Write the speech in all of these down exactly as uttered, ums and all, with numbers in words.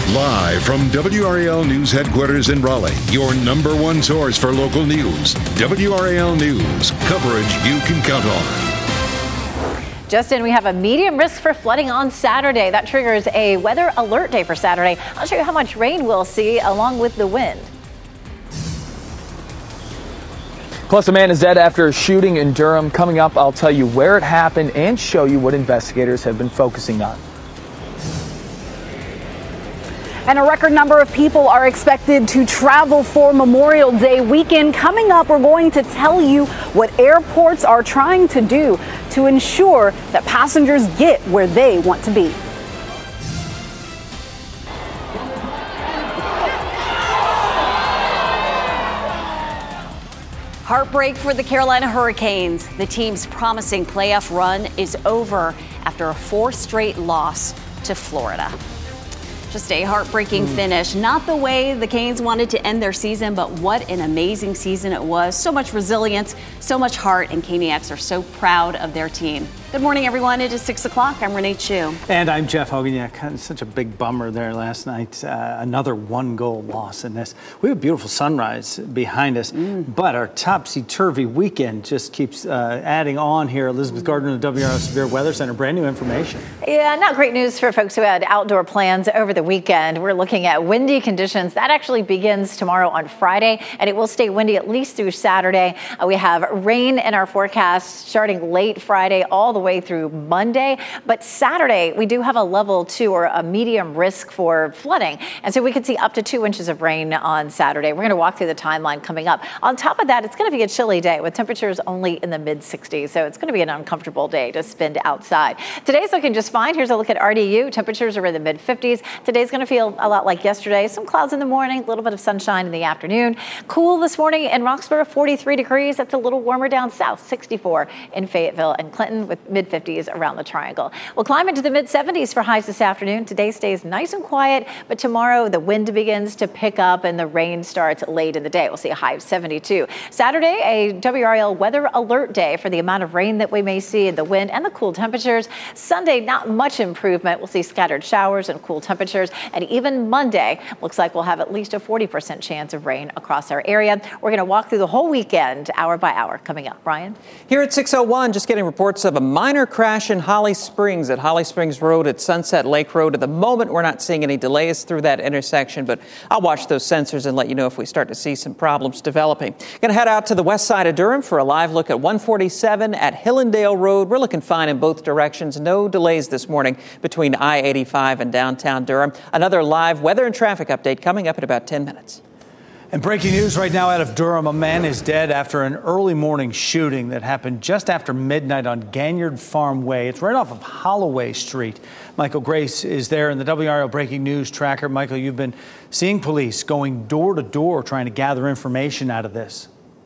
Live from W R A L News headquarters in Raleigh, your number one source for local news. W R A L News, coverage you can count on. Justin, we have a medium risk for flooding on Saturday. That triggers a weather alert day for Saturday. I'll show you how much rain we'll see along with the wind. Plus, a man is dead after a shooting in Durham. Coming up, I'll tell you where it happened and show you what investigators have been focusing on. And a record number of people are expected to travel for Memorial Day weekend. Coming up, we're going to tell you what airports are trying to do to ensure that passengers get where they want to be. Heartbreak for the Carolina Hurricanes. The team's promising playoff run is over after a fourth straight loss to Florida. Just a heartbreaking mm. finish. Not the way the Canes wanted to end their season, but what an amazing season it was. So much resilience, so much heart, and Caniacs are so proud of their team. Good morning, everyone. It is six o'clock. I'm Renee Chu. And I'm Jeff Hogan. Yeah, kind of such a big bummer there last night. Uh, another one-goal loss in this. We have a beautiful sunrise behind us, mm. but our topsy-turvy weekend just keeps uh, adding on here. Elizabeth Gardner of the W R L Severe Weather Center. Brand new information. Yeah, not great news for folks who had outdoor plans over the weekend. We're looking at windy conditions. That actually begins tomorrow on Friday, and it will stay windy at least through Saturday. Uh, we have rain in our forecast starting late Friday all the way through Monday. But Saturday, we do have a level two or a medium risk for flooding. And so we could see up to two inches of rain on Saturday. We're going to walk through the timeline coming up. On top of that, it's going to be a chilly day with temperatures only in the mid sixties. So it's going to be an uncomfortable day to spend outside. Today's looking just fine. Here's a look at R D U. Temperatures are in the mid fifties. Today's going to feel a lot like yesterday. Some clouds in the morning, a little bit of sunshine in the afternoon. Cool this morning in Roxborough, forty-three degrees. That's a little warmer down south, sixty-four in Fayetteville and Clinton with mid fifties around the triangle. We'll climb into the mid seventies for highs this afternoon. Today stays nice and quiet, but tomorrow the wind begins to pick up and the rain starts late in the day. We'll see a high of seventy-two. Saturday, a W R L weather alert day for the amount of rain that we may see in the wind and the cool temperatures. Sunday, not much improvement. We'll see scattered showers and cool temperatures. And even Monday, looks like we'll have at least a forty percent chance of rain across our area. We're going to walk through the whole weekend, hour by hour, coming up. Brian? Here at six oh one, just getting reports of a minor crash in Holly Springs at Holly Springs Road at Sunset Lake Road. At the moment, we're not seeing any delays through that intersection, but I'll watch those sensors and let you know if we start to see some problems developing. Going to head out to the west side of Durham for a live look at one forty-seven at Hillendale Road. We're looking fine in both directions. No delays this morning between I eighty-five and downtown Durham. Another live weather and traffic update coming up in about ten minutes. And breaking news right now out of Durham. A man is dead after an early morning shooting that happened just after midnight on Ganyard Farm Way. It's right off of Holloway Street. Michael Grace is there in the W R L Breaking News Tracker. Michael, you've been seeing police going door to door trying to gather information out of this.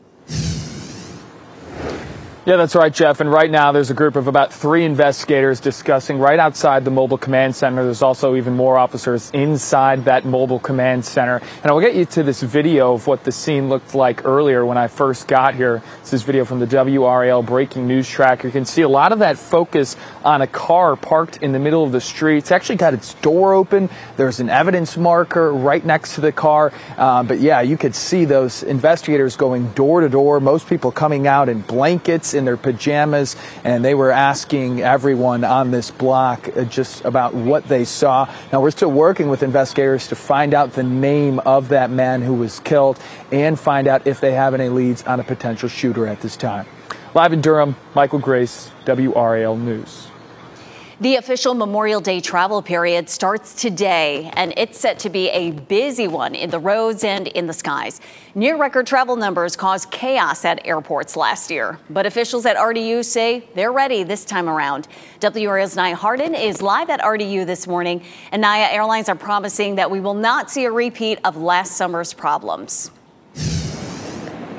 Yeah, that's right, Jeff. And right now there's a group of about three investigators discussing right outside the mobile command center. There's also even more officers inside that mobile command center. And I'll get you to this video of what the scene looked like earlier when I first got here. This is video from the W R A L Breaking News Tracker. You can see a lot of that focus on a car parked in the middle of the street. It's actually got its door open. There's an evidence marker right next to the car. Uh, but yeah, you could see those investigators going door to door. Most people coming out in blankets, in their pajamas, and they were asking everyone on this block just about what they saw. Now, we're still working with investigators to find out the name of that man who was killed and find out if they have any leads on a potential shooter at this time. Live in Durham, Michael Grace, W R A L News. The official Memorial Day travel period starts today, and it's set to be a busy one in the roads and in the skies. Near record travel numbers caused chaos at airports last year, but officials at R D U say they're ready this time around. W R L's Nia Harden is live at R D U this morning, and Nia, airlines are promising that we will not see a repeat of last summer's problems.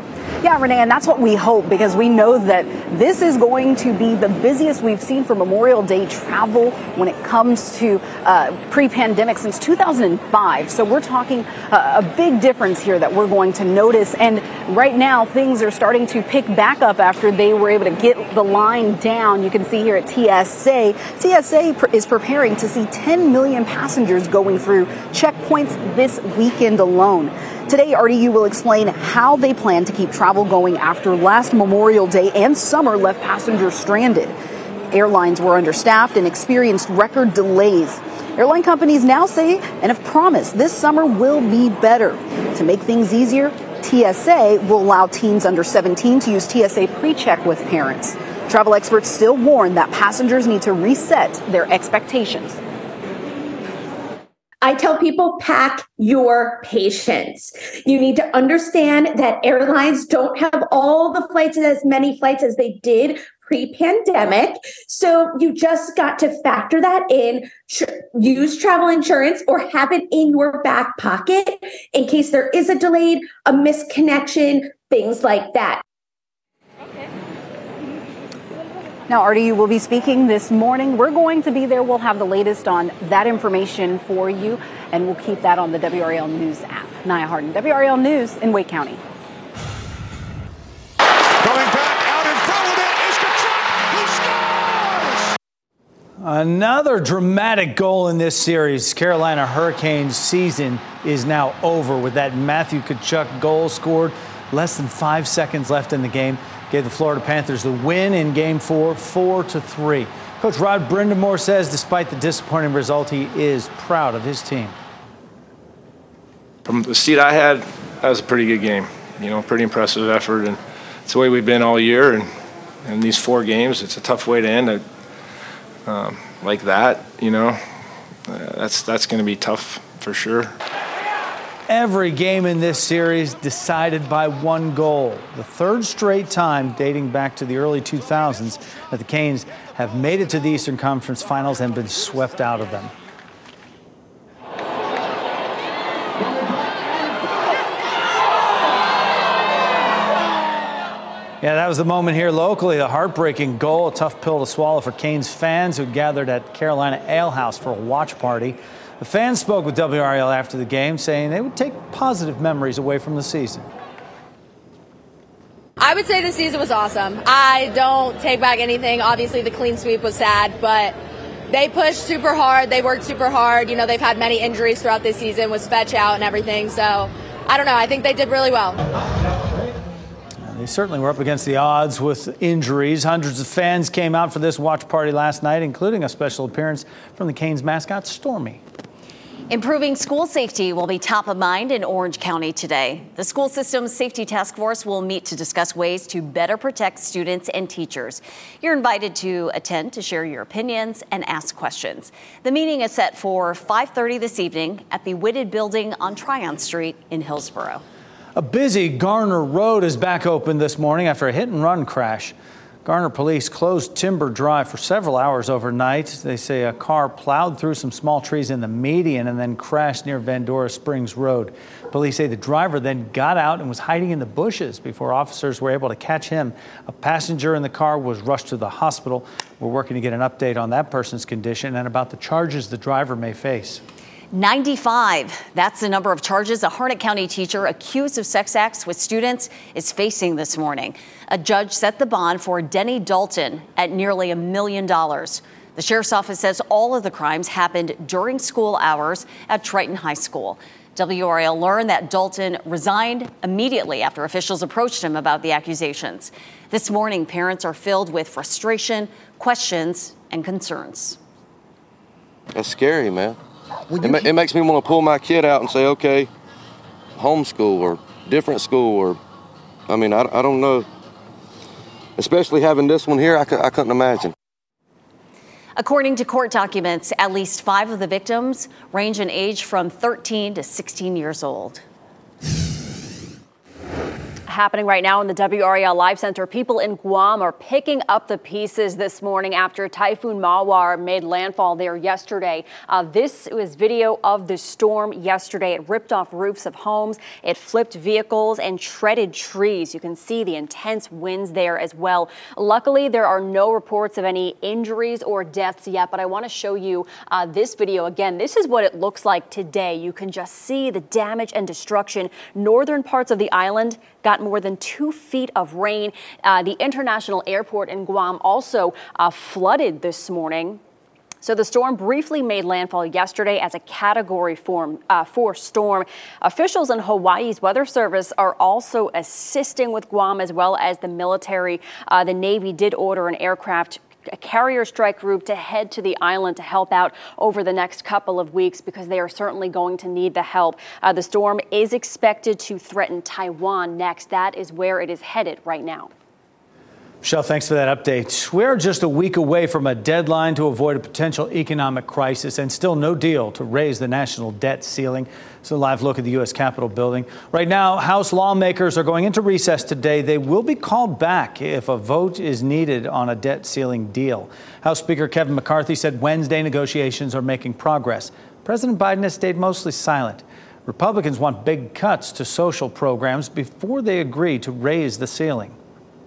Yeah, Renee, and that's what we hope, because we know that this is going to be the busiest we've seen for Memorial Day travel when it comes to uh, pre-pandemic since two thousand five. So we're talking uh, a big difference here that we're going to notice. And right now, things are starting to pick back up after they were able to get the line down. You can see here at T S A, T S A pr- is preparing to see ten million passengers going through checkpoints this weekend alone. Today, R T U will explain how they plan to keep travel going after last Memorial Day and summer left passengers stranded. Airlines were understaffed and experienced record delays. Airline companies now say and have promised this summer will be better. To make things easier, T S A will allow teens under seventeen to use T S A PreCheck with parents. Travel experts still warn that passengers need to reset their expectations. I tell people, pack your patience. You need to understand that airlines don't have all the flights and as many flights as they did pre-pandemic. So you just got to factor that in, use travel insurance or have it in your back pocket in case there is a delayed, a misconnection, things like that. Now, R T U will be speaking this morning. We're going to be there. We'll have the latest on that information for you, and we'll keep that on the W R A L News app. Nia Harden, W R A L News in Wake County. Going back out in front of it is Tkachuk. He scores! Another dramatic goal in this series. Carolina Hurricanes season is now over with that Matthew Tkachuk goal scored. Less than five seconds left in the game. Gave the Florida Panthers the win in game four, four to three. Coach Rod Brindamore says despite the disappointing result, he is proud of his team. From the seat I had, that was a pretty good game. You know, pretty impressive effort, and it's the way we've been all year. And in these four games, it's a tough way to end it um, like that. You know, uh, that's that's going to be tough for sure. Every game in this series decided by one goal. The third straight time dating back to the early two thousands that the Canes have made it to the Eastern Conference Finals and been swept out of them. Yeah, that was the moment here locally. The heartbreaking goal, a tough pill to swallow for Canes fans who gathered at Carolina Ale House for a watch party. The fans spoke with W R A L after the game, saying they would take positive memories away from the season. I would say the season was awesome. I don't take back anything. Obviously, the clean sweep was sad, but they pushed super hard. They worked super hard. You know, they've had many injuries throughout this season with Fetch out and everything. So, I don't know. I think they did really well. They certainly were up against the odds with injuries. Hundreds of fans came out for this watch party last night, including a special appearance from the Canes mascot, Stormy. Improving school safety will be top of mind in Orange County today. The school system's safety task force will meet to discuss ways to better protect students and teachers. You're invited to attend to share your opinions and ask questions. The meeting is set for five thirty this evening at the Whitted Building on Tryon Street in Hillsborough. A busy Garner Road is back open this morning after a hit-and-run crash. Garner police closed Timber Drive for several hours overnight. They say a car plowed through some small trees in the median and then crashed near Vandora Springs Road. Police say the driver then got out and was hiding in the bushes before officers were able to catch him. A passenger in the car was rushed to the hospital. We're working to get an update on that person's condition and about the charges the driver may face. ninety-five. That's the number of charges a Harnett County teacher accused of sex acts with students is facing this morning. A judge set the bond for Denny Dalton at nearly a million dollars. The sheriff's office says all of the crimes happened during school hours at Triton High School. W R A L learned that Dalton resigned immediately after officials approached him about the accusations. This morning, parents are filled with frustration, questions, and concerns. That's scary, man. It, ma- it makes me want to pull my kid out and say, okay, homeschool or different school or, I mean, I, I don't know. Especially having this one here, I, c- I couldn't imagine. According to court documents, at least five of the victims range in age from thirteen to sixteen years old. happening right now in the W R A L Live Center. People in Guam are picking up the pieces this morning after Typhoon Mawar made landfall there yesterday. Uh, this was video of the storm yesterday. It ripped off roofs of homes. It flipped vehicles and shredded trees. You can see the intense winds there as well. Luckily, there are no reports of any injuries or deaths yet, but I want to show you uh, this video again. This is what it looks like today. You can just see the damage and destruction. Northern parts of the island got more than two feet of rain. Uh, the international airport in Guam also uh, flooded this morning. So the storm briefly made landfall yesterday as a Category four, uh, four storm. Officials in Hawaii's weather service are also assisting with Guam, as well as the military. Uh, the Navy did order an aircraft a carrier strike group to head to the island to help out over the next couple of weeks, because they are certainly going to need the help. Uh, the storm is expected to threaten Taiwan next. That is where it is headed right now. Michelle, thanks for that update. We're just a week away from a deadline to avoid a potential economic crisis, and still no deal to raise the national debt ceiling. It's a live look at the U S Capitol building. Right now, House lawmakers are going into recess today. They will be called back if a vote is needed on a debt ceiling deal. House Speaker Kevin McCarthy said Wednesday negotiations are making progress. President Biden has stayed mostly silent. Republicans want big cuts to social programs before they agree to raise the ceiling.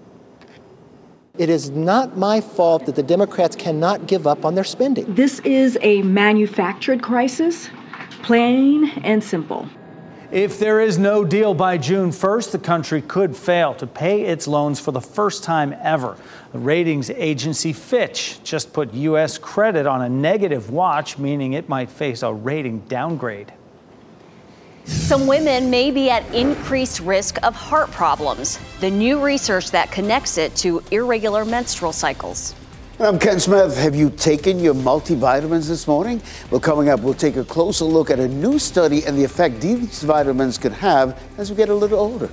It is not my fault that the Democrats cannot give up on their spending. This is a manufactured crisis, plain and simple. If there is no deal by June first, the country could fail to pay its loans for the first time ever. The ratings agency Fitch just put U S credit on a negative watch, meaning it might face a rating downgrade. Some women may be at increased risk of heart problems. The new research that connects it to irregular menstrual cycles. I'm Ken Smith. Have you taken your multivitamins this morning? Well, coming up, we'll take a closer look at a new study and the effect these vitamins could have as we get a little older.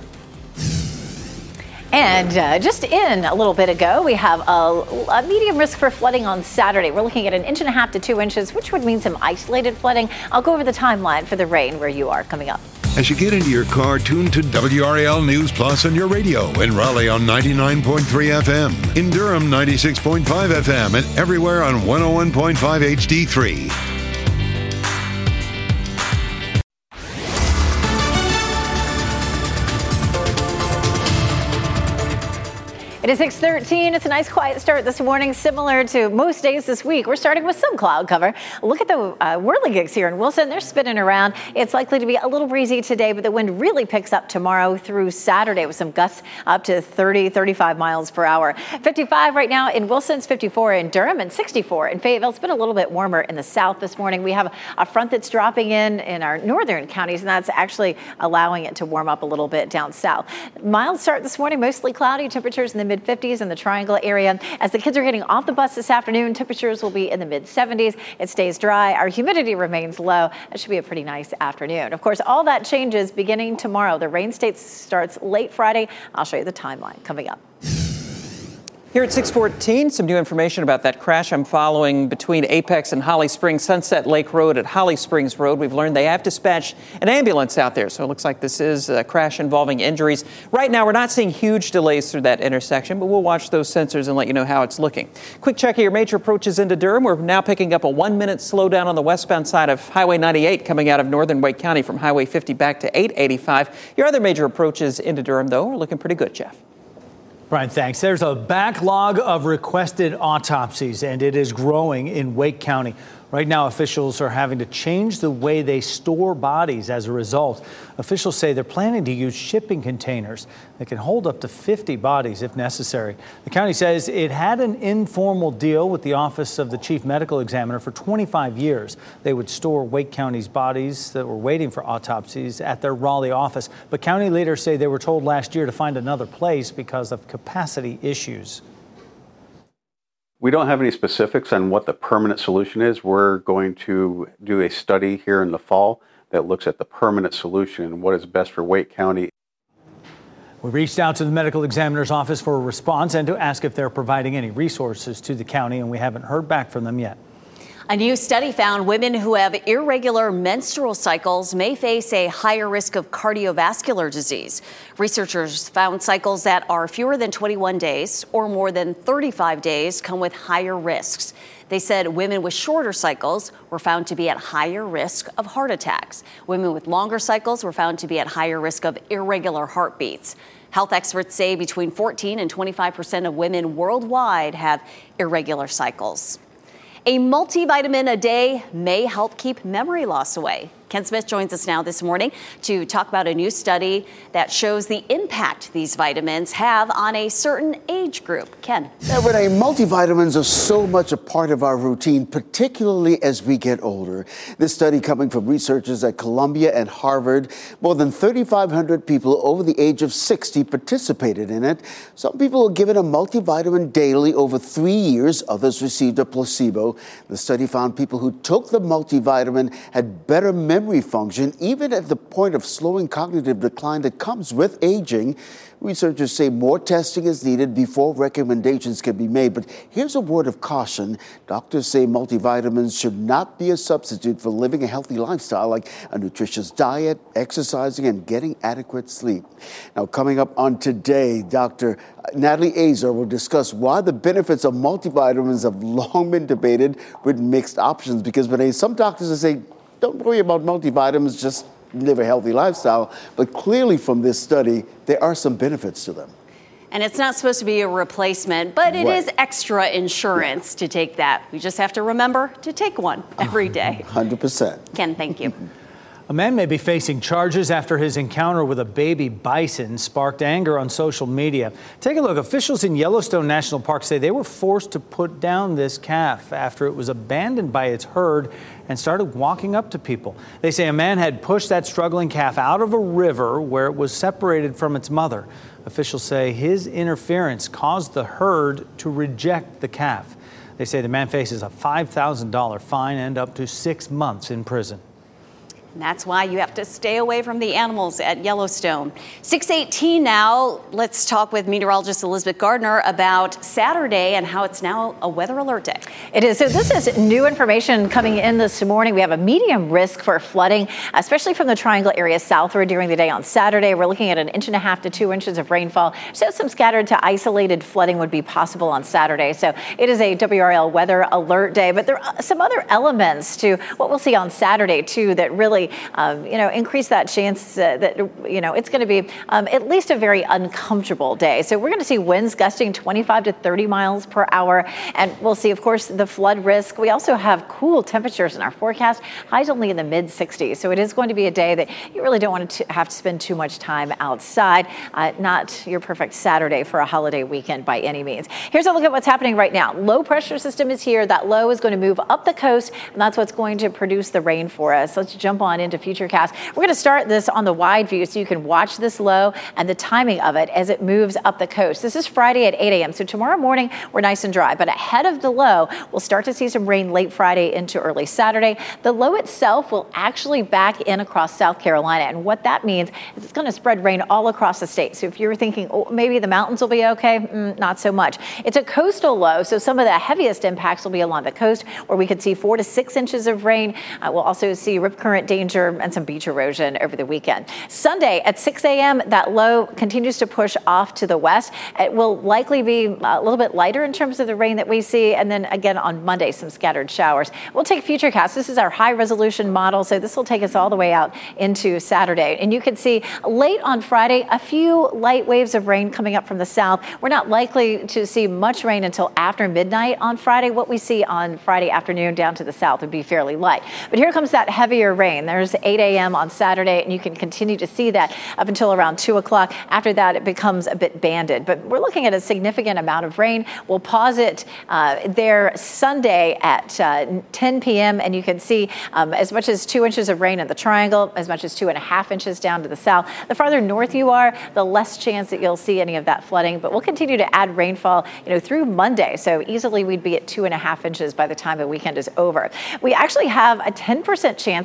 And uh, just in a little bit ago, we have a, a medium risk for flooding on Saturday. We're looking at an inch and a half to two inches, which would mean some isolated flooding. I'll go over the timeline for the rain where you are coming up. As you get into your car, tune to W R A L News Plus on your radio. In Raleigh on ninety-nine point three F M. In Durham, ninety-six point five F M. And everywhere on one oh one point five H D three. It is six thirteen. It's a nice quiet start this morning, similar to most days this week. We're starting with some cloud cover. Look at the uh, whirligigs here in Wilson. They're spinning around. It's likely to be a little breezy today, but the wind really picks up tomorrow through Saturday with some gusts up to thirty, thirty-five miles per hour. fifty-five right now in Wilson, fifty-four in Durham, and sixty-four in Fayetteville. It's been a little bit warmer in the south this morning. We have a front that's dropping in in our northern counties, and that's actually allowing it to warm up a little bit down south. Mild start this morning, mostly cloudy. Temperatures in the mid fifties in the Triangle area. As the kids are getting off the bus this afternoon, temperatures will be in the mid seventies. It stays dry. Our humidity remains low. It should be a pretty nice afternoon. Of course, all that changes beginning tomorrow. The rain state starts late Friday. I'll show you the timeline coming up. Here at six fourteen, some new information about that crash I'm following between Apex and Holly Springs, Sunset Lake Road at Holly Springs Road. We've learned they have dispatched an ambulance out there, so it looks like this is a crash involving injuries. Right now, we're not seeing huge delays through that intersection, but we'll watch those sensors and let you know how it's looking. Quick check of your major approaches into Durham. We're now picking up a one-minute slowdown on the westbound side of Highway ninety-eight coming out of northern Wake County from Highway fifty back to eight eighty-five. Your other major approaches into Durham, though, are looking pretty good, Jeff. Brian, thanks. There's a backlog of requested autopsies, and it is growing in Wake County. Right now, officials are having to change the way they store bodies as a result. Officials say they're planning to use shipping containers that can hold up to fifty bodies if necessary. The county says it had an informal deal with the Office of the Chief Medical Examiner for twenty-five years. They would store Wake County's bodies that were waiting for autopsies at their Raleigh office. But county leaders say they were told last year to find another place because of capacity issues. We don't have any specifics on what the permanent solution is. We're going to do a study here in the fall that looks at the permanent solution and what is best for Wake County. We reached out to the medical examiner's office for a response and to ask if they're providing any resources to the county, and we haven't heard back from them yet. A new study found women who have irregular menstrual cycles may face a higher risk of cardiovascular disease. Researchers found cycles that are fewer than twenty-one days or more than thirty-five days come with higher risks. They said women with shorter cycles were found to be at higher risk of heart attacks. Women with longer cycles were found to be at higher risk of irregular heartbeats. Health experts say between fourteen and twenty-five percent of women worldwide have irregular cycles. A multivitamin a day may help keep memory loss away. Ken Smith joins us now this morning to talk about a new study that shows the impact these vitamins have on a certain age group. Ken. Yeah, Renee, multivitamins are so much a part of our routine, particularly as we get older. This study coming from researchers at Columbia and Harvard. More than thirty-five hundred people over the age of sixty participated in it. Some people were given a multivitamin daily over three years. Others received a placebo. The study found people who took the multivitamin had better memory memory function, even at the point of slowing cognitive decline that comes with aging. Researchers say more testing is needed before recommendations can be made. But here's a word of caution. Doctors say multivitamins should not be a substitute for living a healthy lifestyle like a nutritious diet, exercising, and getting adequate sleep. Now, coming up on Today, Doctor Natalie Azar will discuss why the benefits of multivitamins have long been debated with mixed options. Because when some doctors are saying, don't worry about multivitamins, just live a healthy lifestyle. But clearly from this study, there are some benefits to them. And it's not supposed to be a replacement, but it Right. is extra insurance Yeah. to take that. We just have to remember to take one every day. one hundred percent. Ken, thank you. A man may be facing charges after his encounter with a baby bison sparked anger on social media. Take a look. Officials in Yellowstone National Park say they were forced to put down this calf after it was abandoned by its herd and started walking up to people. They say a man had pushed that struggling calf out of a river where it was separated from its mother. Officials say his interference caused the herd to reject the calf. They say the man faces a five thousand dollars fine and up to six months in prison. And that's why you have to stay away from the animals at Yellowstone. six eighteen now. Let's talk with meteorologist Elizabeth Gardner about Saturday and how it's now a weather alert day. It is. So this is new information coming in this morning. We have a medium risk for flooding, especially from the Triangle area southward during the day on Saturday. We're looking at an inch and a half to two inches of rainfall. So some scattered to isolated flooding would be possible on Saturday. So it is a W R L weather alert day. But there are some other elements to what we'll see on Saturday, too, that really Um, you know, increase that chance uh, that, you know, it's going to be um, at least a very uncomfortable day. So we're going to see winds gusting twenty-five to thirty miles per hour. And we'll see, of course, the flood risk. We also have cool temperatures in our forecast, highs only in the mid sixties. So it is going to be a day that you really don't want to have to spend too much time outside. Uh, not your perfect Saturday for a holiday weekend by any means. Here's a look at what's happening right now. Low pressure system is here. That low is going to move up the coast, and that's what's going to produce the rain for us. Let's jump on into Futurecast. We're going to start this on the wide view so you can watch this low and the timing of it as it moves up the coast. This is Friday at eight a.m. So tomorrow morning, we're nice and dry. But ahead of the low, we'll start to see some rain late Friday into early Saturday. The low itself will actually back in across South Carolina. And what that means is it's going to spread rain all across the state. So if you're thinking, oh, maybe the mountains will be okay, mm, not so much. It's a coastal low. So some of the heaviest impacts will be along the coast where we could see four to six inches of rain. Uh, we'll also see rip current danger and some beach erosion over the weekend. Sunday at six a.m., that low continues to push off to the west. It will likely be a little bit lighter in terms of the rain that we see. And then again on Monday, some scattered showers. We'll take Futurecast. This is our high resolution model. So this will take us all the way out into Saturday. And you can see late on Friday, a few light waves of rain coming up from the south. We're not likely to see much rain until after midnight on Friday. What we see on Friday afternoon down to the south would be fairly light. But here comes that heavier rain. There's eight a.m. on Saturday, and you can continue to see that up until around two o'clock. After that, it becomes a bit banded. But we're looking at a significant amount of rain. We'll pause it uh, there Sunday at uh, ten p.m., and you can see um, as much as two inches of rain in the Triangle, as much as two and a half inches down to the south. The farther north you are, the less chance that you'll see any of that flooding. But we'll continue to add rainfall, you know, through Monday. So easily we'd be at two and a half inches by the time the weekend is over. We actually have a ten percent chance that our coast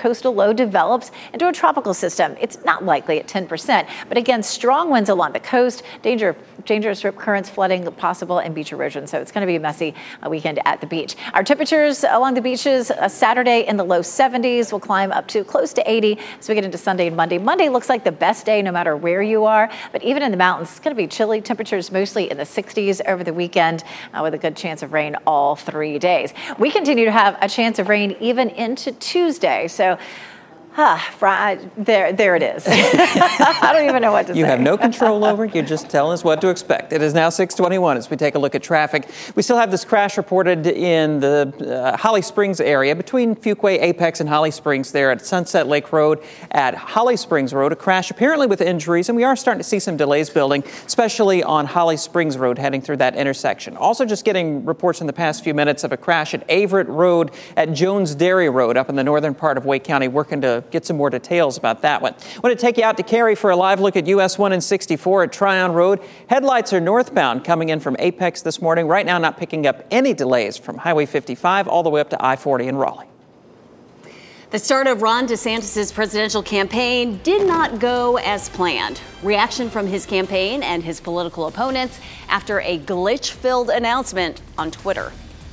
coastal low develops into a tropical system. It's not likely at ten percent, but again, strong winds along the coast, danger, dangerous rip currents, flooding possible, and beach erosion. So it's going to be a messy uh, weekend at the beach. Our temperatures along the beaches uh, Saturday in the low seventies will climb up to close to eighty as we get into Sunday and Monday. Monday looks like the best day no matter where you are, but even in the mountains, it's going to be chilly. Temperatures mostly in the sixties over the weekend uh, with a good chance of rain all three days. We continue to have a chance of rain even into Tuesday. So Ah, there, there it is. I don't even know what to you say. You have no control over it. You just tell us what to expect. It is now six twenty-one as we take a look at traffic. We still have this crash reported in the uh, Holly Springs area between Fuquay, Apex, and Holly Springs there at Sunset Lake Road at Holly Springs Road. A crash apparently with injuries, and we are starting to see some delays building, especially on Holly Springs Road heading through that intersection. Also just getting reports in the past few minutes of a crash at Averett Road at Jones Dairy Road up in the northern part of Wake County. Working to get some more details about that one. I want to take you out to Cary for a live look at U S one and sixty-four at Tryon Road. Headlights are northbound coming in from Apex this morning. Right now, not picking up any delays from Highway fifty-five all the way up to I forty in Raleigh. The start of Ron DeSantis' presidential campaign did not go as planned. Reaction from his campaign and his political opponents after a glitch-filled announcement on Twitter.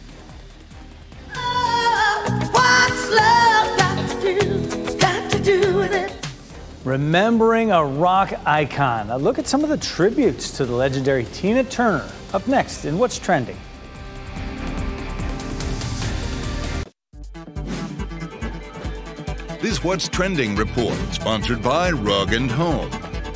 Oh, what's love got to do? Do with it. Remembering a rock icon. A look at some of the tributes to the legendary Tina Turner. Up next in What's Trending. This What's Trending report, sponsored by Rug and Home.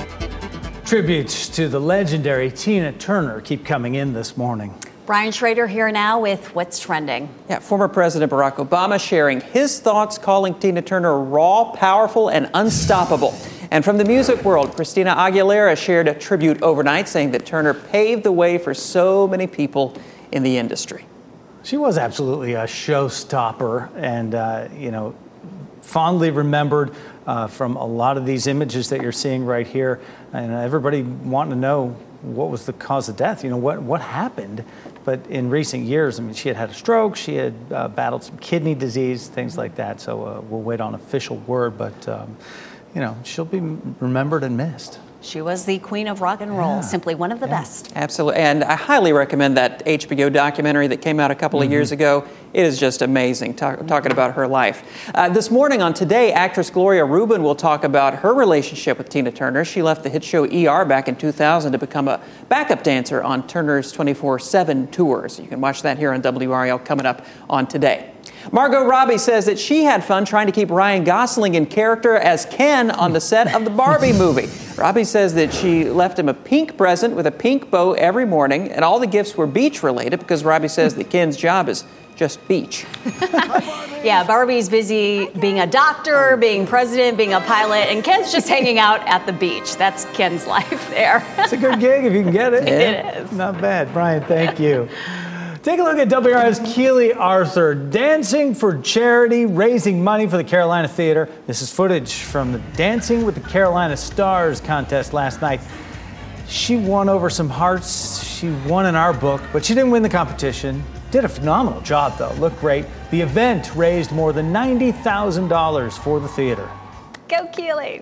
Tributes to the legendary Tina Turner keep coming in this morning. Brian Schrader here now with What's Trending. Yeah, former President Barack Obama sharing his thoughts, calling Tina Turner raw, powerful, and unstoppable. And from the music world, Christina Aguilera shared a tribute overnight, saying that Turner paved the way for so many people in the industry. She was absolutely a showstopper, and uh, you know, fondly remembered uh, from a lot of these images that you're seeing right here, and everybody wanting to know what was the cause of death. You know, what what happened. But in recent years, I mean, she had had a stroke, she had uh, battled some kidney disease, things like that. So uh, we'll wait on official word, but, um, you know, she'll be remembered and missed. She was the queen of rock and roll, yeah. Simply one of the yeah. best. Absolutely. And I highly recommend that H B O documentary that came out a couple mm-hmm. of years ago. It is just amazing, talk, talking about her life. Uh, this morning on Today, actress Gloria Rubin will talk about her relationship with Tina Turner. She left the hit show E R back in two thousand to become a backup dancer on Turner's twenty-four seven tours. You can watch that here on W R L coming up on Today. Margot Robbie says that she had fun trying to keep Ryan Gosling in character as Ken on the set of the Barbie movie. Robbie says that she left him a pink present with a pink bow every morning, and all the gifts were beach related because Robbie says that Ken's job is just beach. Yeah, Barbie's busy being a doctor, being president, being a pilot, and Ken's just hanging out at the beach. That's Ken's life there. It's a good gig if you can get it. It is. Not bad. Brian, thank you. Take a look at W R L's Keely Arthur dancing for charity, raising money for the Carolina Theater. This is footage from the Dancing with the Carolina Stars contest last night. She won over some hearts. She won in our book, but she didn't win the competition. Did a phenomenal job, though. Looked great. The event raised more than ninety thousand dollars for the theater. Go Keely.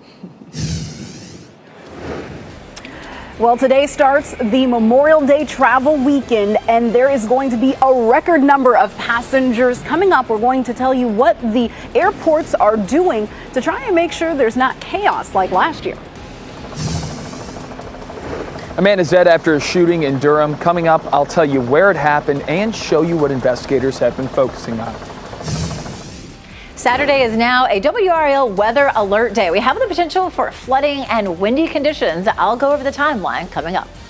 Well, today starts the Memorial Day travel weekend, and there is going to be a record number of passengers. Coming up, we're going to tell you what the airports are doing to try and make sure there's not chaos like last year. Amanda Zed after a shooting in Durham. Coming up, I'll tell you where it happened and show you what investigators have been focusing on. Saturday is now a W R L weather alert day. We have the potential for flooding and windy conditions. I'll go over the timeline coming up.